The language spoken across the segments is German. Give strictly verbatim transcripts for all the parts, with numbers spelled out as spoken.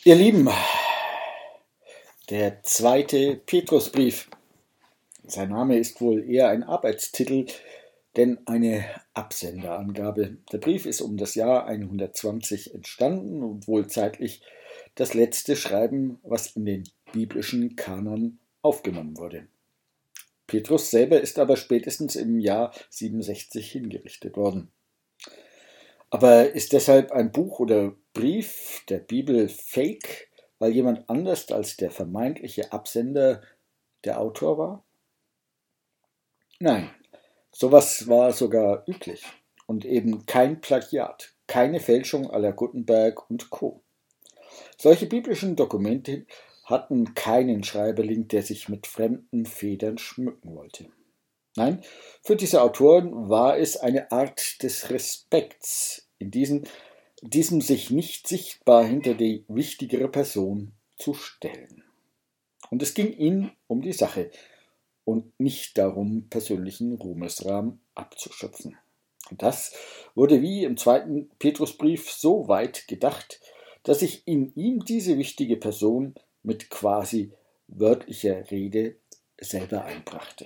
Ihr Lieben, der zweite Petrusbrief. Sein Name ist wohl eher ein Arbeitstitel, denn eine Absenderangabe. Der Brief ist um das Jahr hundertzwanzig entstanden und wohl zeitlich das letzte Schreiben, was in den biblischen Kanon aufgenommen wurde. Petrus selber ist aber spätestens im Jahr siebenundsechzig hingerichtet worden. Aber ist deshalb ein Buch oder Brief der Bibel fake, weil jemand anders als der vermeintliche Absender der Autor war? Nein, sowas war sogar üblich und eben kein Plagiat, keine Fälschung à la Gutenberg und Co. Solche biblischen Dokumente hatten keinen Schreiberling, der sich mit fremden Federn schmücken wollte. Nein, für diese Autoren war es eine Art des Respekts, in diesem, diesem sich nicht sichtbar hinter die wichtigere Person zu stellen. Und es ging ihnen um die Sache und nicht darum, persönlichen Ruhmesrahm abzuschöpfen. Und das wurde wie im zweiten Petrusbrief so weit gedacht, dass sich in ihm diese wichtige Person mit quasi wörtlicher Rede selber einbrachte.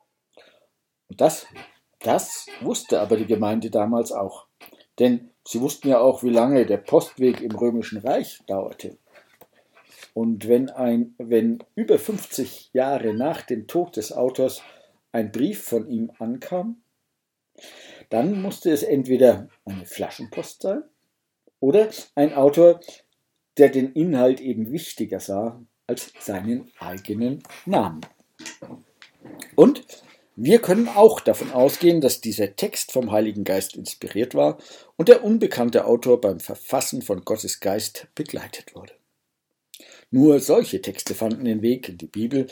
Und das, das wusste aber die Gemeinde damals auch. Denn sie wussten ja auch, wie lange der Postweg im Römischen Reich dauerte. Und wenn, ein, wenn über fünfzig Jahre nach dem Tod des Autors ein Brief von ihm ankam, dann musste es entweder eine Flaschenpost sein oder ein Autor, der den Inhalt eben wichtiger sah als seinen eigenen Namen. Und wir können auch davon ausgehen, dass dieser Text vom Heiligen Geist inspiriert war und der unbekannte Autor beim Verfassen von Gottes Geist begleitet wurde. Nur solche Texte fanden den Weg in die Bibel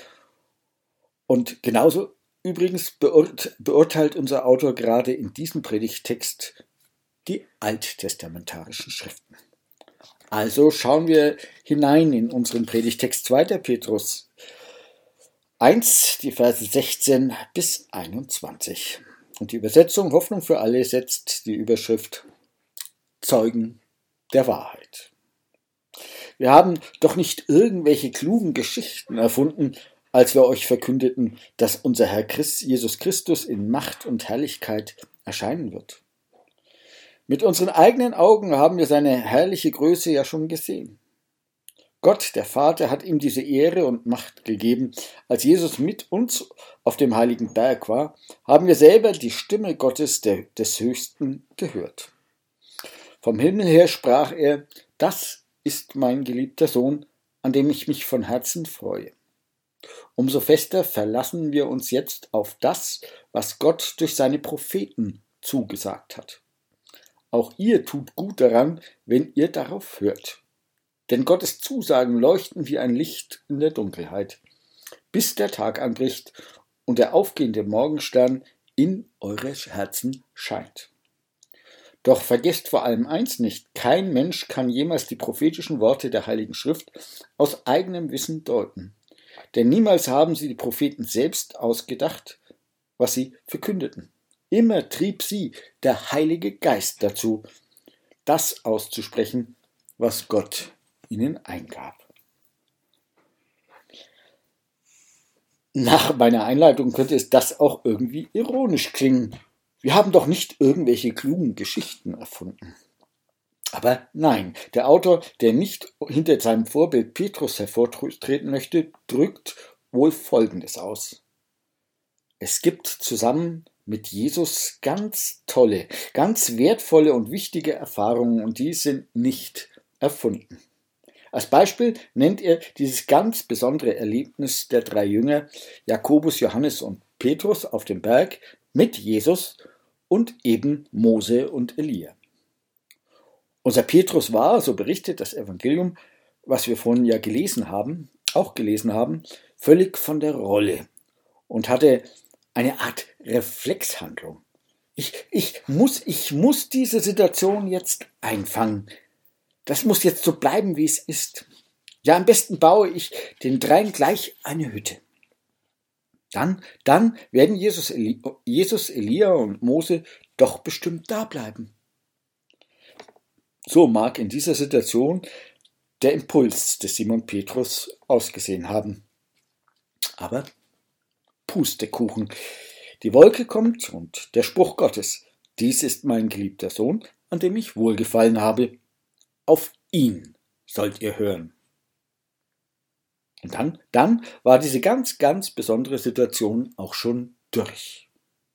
und genauso übrigens beurt- beurteilt unser Autor gerade in diesem Predigttext die alttestamentarischen Schriften. Also schauen wir hinein in unseren Predigttext zweiter Petrus eins, die Verse sechzehn bis einundzwanzig. Und die Übersetzung Hoffnung für alle setzt die Überschrift Zeugen der Wahrheit. Wir haben doch nicht irgendwelche klugen Geschichten erfunden, als wir euch verkündeten, dass unser Herr Christ, Jesus Christus in Macht und Herrlichkeit erscheinen wird. Mit unseren eigenen Augen haben wir seine herrliche Größe ja schon gesehen. Gott, der Vater, hat ihm diese Ehre und Macht gegeben. Als Jesus mit uns auf dem heiligen Berg war, haben wir selber die Stimme Gottes, der, des Höchsten, gehört. Vom Himmel her sprach er, das ist mein geliebter Sohn, an dem ich mich von Herzen freue. Umso fester verlassen wir uns jetzt auf das, was Gott durch seine Propheten zugesagt hat. Auch ihr tut gut daran, wenn ihr darauf hört. Denn Gottes Zusagen leuchten wie ein Licht in der Dunkelheit, bis der Tag anbricht und der aufgehende Morgenstern in eure Herzen scheint. Doch vergesst vor allem eins nicht, kein Mensch kann jemals die prophetischen Worte der Heiligen Schrift aus eigenem Wissen deuten. Denn niemals haben sie die Propheten selbst ausgedacht, was sie verkündeten. Immer trieb sie der Heilige Geist dazu, das auszusprechen, was Gott ihnen eingab. Nach meiner Einleitung könnte es das auch irgendwie ironisch klingen. Wir haben doch nicht irgendwelche klugen Geschichten erfunden. Aber nein, der Autor, der nicht hinter seinem Vorbild Petrus hervortreten möchte, drückt wohl Folgendes aus. Es gibt zusammen mit Jesus ganz tolle, ganz wertvolle und wichtige Erfahrungen und die sind nicht erfunden. Als Beispiel nennt er dieses ganz besondere Erlebnis der drei Jünger, Jakobus, Johannes und Petrus auf dem Berg mit Jesus und eben Mose und Elia. Unser Petrus war, so berichtet das Evangelium, was wir vorhin ja gelesen haben, auch gelesen haben, völlig von der Rolle und hatte eine Art Reflexhandlung. Ich, ich, muss, ich muss diese Situation jetzt einfangen. Das muss jetzt so bleiben, wie es ist. Ja, am besten baue ich den dreien gleich eine Hütte. Dann, dann werden Jesus, Eli, Jesus, Elia und Mose doch bestimmt da bleiben. So mag in dieser Situation der Impuls des Simon Petrus ausgesehen haben. Aber Pustekuchen. Die Wolke kommt und der Spruch Gottes: Dies ist mein geliebter Sohn, an dem ich wohlgefallen habe. Auf ihn sollt ihr hören. Und dann, dann war diese ganz, ganz besondere Situation auch schon durch.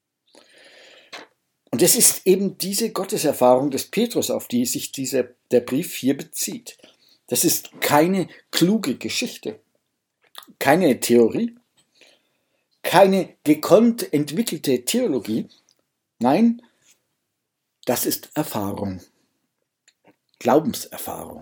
Und es ist eben diese Gotteserfahrung des Petrus, auf die sich dieser, der Brief hier bezieht. Das ist keine kluge Geschichte, keine Theorie, keine gekonnt entwickelte Theologie. Nein, das ist Erfahrung, Glaubenserfahrung.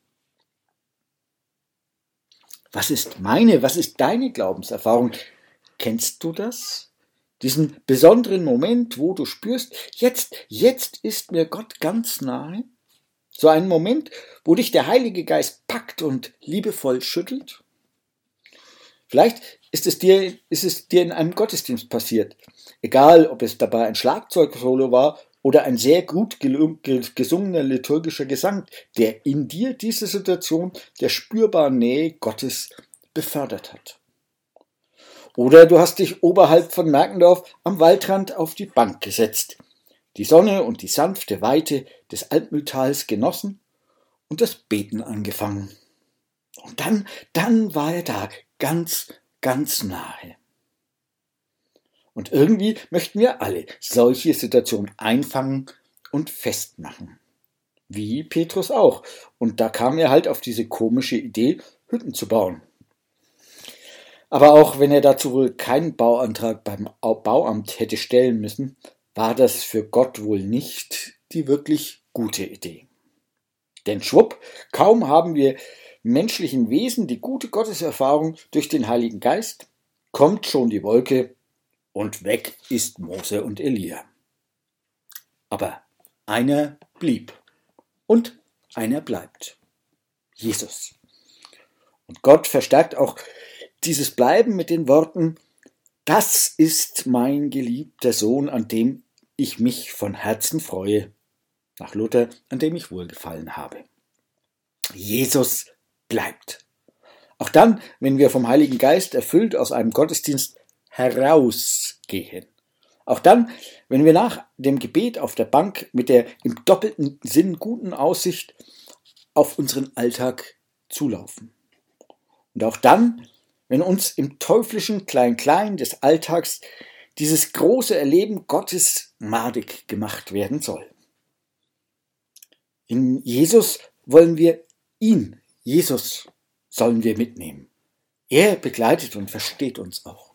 Was ist meine, was ist deine Glaubenserfahrung? Kennst du das? Diesen besonderen Moment, wo du spürst, jetzt, jetzt ist mir Gott ganz nahe? So ein Moment, wo dich der Heilige Geist packt und liebevoll schüttelt? Vielleicht ist es dir, ist es dir in einem Gottesdienst passiert. Egal, ob es dabei ein Schlagzeugsolo war oder ein sehr gut gesungener liturgischer Gesang, der in dir diese Situation der spürbaren Nähe Gottes befördert hat. Oder du hast dich oberhalb von Merkendorf am Waldrand auf die Bank gesetzt, die Sonne und die sanfte Weite des Altmühltals genossen und das Beten angefangen. Und dann, dann war er da, ganz, ganz nahe. Und irgendwie möchten wir alle solche Situationen einfangen und festmachen. Wie Petrus auch. Und da kam er halt auf diese komische Idee, Hütten zu bauen. Aber auch wenn er dazu wohl keinen Bauantrag beim Bauamt hätte stellen müssen, war das für Gott wohl nicht die wirklich gute Idee. Denn schwupp, kaum haben wir menschlichen Wesen die gute Gotteserfahrung durch den Heiligen Geist, kommt schon die Wolke und weg ist Mose und Elia. Aber einer blieb und einer bleibt. Jesus. Und Gott verstärkt auch dieses Bleiben mit den Worten: Das ist mein geliebter Sohn, an dem ich mich von Herzen freue. Nach Luther, an dem ich wohlgefallen habe. Jesus bleibt. Auch dann, wenn wir vom Heiligen Geist erfüllt aus einem Gottesdienst herausgehen. Auch dann, wenn wir nach dem Gebet auf der Bank mit der im doppelten Sinn guten Aussicht auf unseren Alltag zulaufen. Und auch dann, wenn uns im teuflischen Klein-Klein des Alltags dieses große Erleben Gottes madig gemacht werden soll. In Jesus wollen wir ihn, Jesus, sollen wir mitnehmen. Er begleitet und versteht uns auch.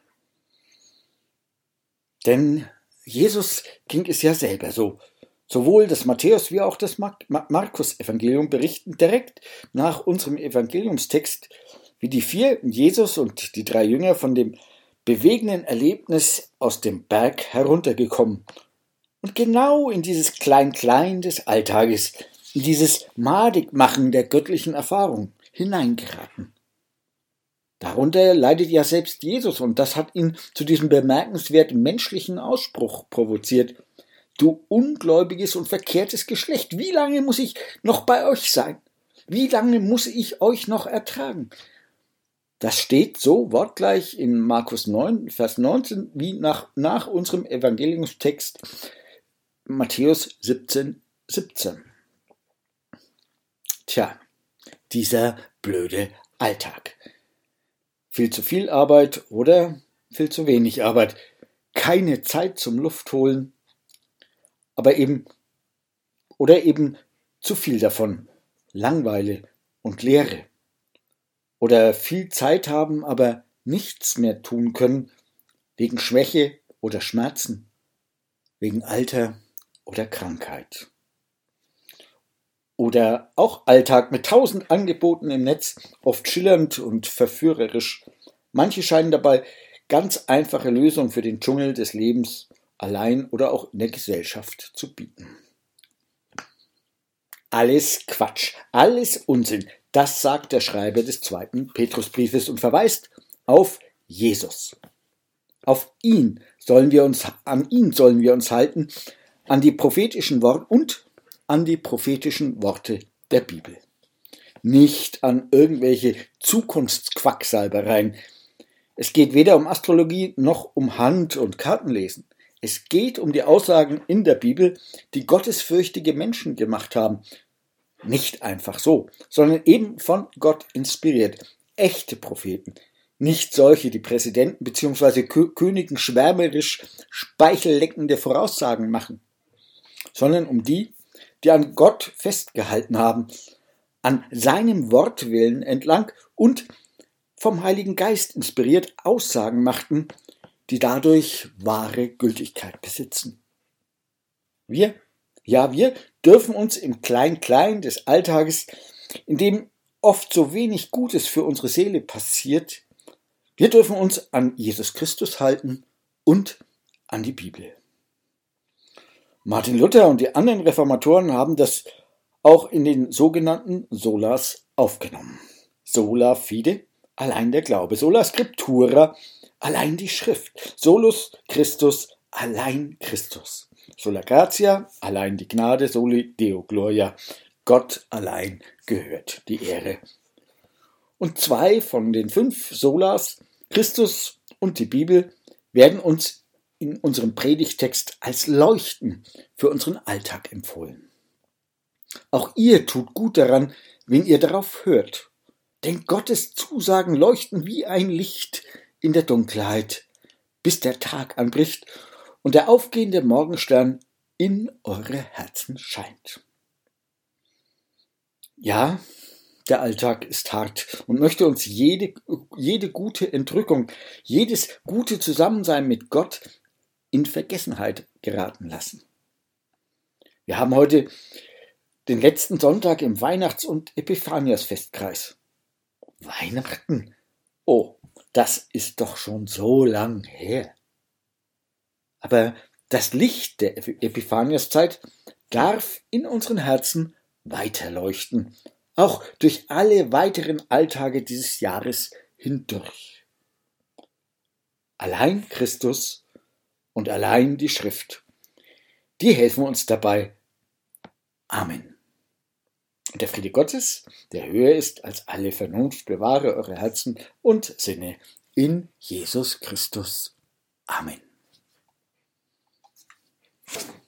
Denn Jesus ging es ja selber so. Sowohl das Matthäus- wie auch das Markus-Evangelium berichten direkt nach unserem Evangeliumstext, wie die vier, Jesus und die drei Jünger, von dem bewegenden Erlebnis aus dem Berg heruntergekommen und genau in dieses Klein-Klein des Alltages, in dieses Madigmachen der göttlichen Erfahrung hineingeraten. Darunter leidet ja selbst Jesus, und das hat ihn zu diesem bemerkenswerten menschlichen Ausspruch provoziert: Du ungläubiges und verkehrtes Geschlecht, wie lange muss ich noch bei euch sein? Wie lange muss ich euch noch ertragen? Das steht so wortgleich in Markus neun, Vers neunzehn, wie nach, nach unserem Evangeliumstext Matthäus siebzehn, siebzehn. Tja, dieser blöde Alltag. Viel zu viel Arbeit oder viel zu wenig Arbeit. Keine Zeit zum Luftholen, aber eben oder eben zu viel davon. Langeweile und Leere. Oder viel Zeit haben, aber nichts mehr tun können, wegen Schwäche oder Schmerzen, wegen Alter oder Krankheit. Oder auch Alltag mit tausend Angeboten im Netz, oft schillernd und verführerisch. Manche scheinen dabei ganz einfache Lösungen für den Dschungel des Lebens allein oder auch in der Gesellschaft zu bieten. Alles Quatsch, alles Unsinn, das sagt der Schreiber des zweiten Petrusbriefes und verweist auf Jesus. Auf ihn sollen wir uns, an ihn sollen wir uns halten, an die prophetischen Worte und an die prophetischen Worte der Bibel. nicht an irgendwelche Zukunftsquacksalbereien. Es geht weder um Astrologie noch um Hand- und Kartenlesen. Es geht um die Aussagen in der Bibel, die gottesfürchtige Menschen gemacht haben. Nicht einfach so, sondern eben von Gott inspiriert. Echte Propheten. Nicht solche, die Präsidenten bzw. Königen schwärmerisch speichelleckende Voraussagen machen, sondern um die, die an Gott festgehalten haben, an seinem Wortwillen entlang und vom Heiligen Geist inspiriert Aussagen machten, die dadurch wahre Gültigkeit besitzen. Wir, ja wir, dürfen uns im Klein-Klein des Alltages, in dem oft so wenig Gutes für unsere Seele passiert, wir dürfen uns an Jesus Christus halten und an die Bibel. Martin Luther und die anderen Reformatoren haben das auch in den sogenannten Solas aufgenommen. Sola fide, allein der Glaube. Sola scriptura, allein die Schrift. Solus Christus, allein Christus. Sola gratia, allein die Gnade. Soli Deo gloria, Gott allein gehört die Ehre. Und zwei von den fünf Solas, Christus und die Bibel, werden uns in unserem Predigtext als Leuchten für unseren Alltag empfohlen. Auch ihr tut gut daran, wenn ihr darauf hört. Denn Gottes Zusagen leuchten wie ein Licht in der Dunkelheit, bis der Tag anbricht und der aufgehende Morgenstern in eure Herzen scheint. Ja, der Alltag ist hart und möchte uns jede, jede gute Entrückung, jedes gute Zusammensein mit Gott in Vergessenheit geraten lassen. Wir haben heute den letzten Sonntag im Weihnachts- und Epiphanias-Festkreis. Weihnachten? Oh, das ist doch schon so lang her. Aber das Licht der Epiphaniaszeit darf in unseren Herzen weiterleuchten, auch durch alle weiteren Alltage dieses Jahres hindurch. Allein Christus und allein die Schrift, die helfen uns dabei. Amen. Und der Friede Gottes, der höher ist als alle Vernunft, bewahre eure Herzen und Sinne in Jesus Christus. Amen.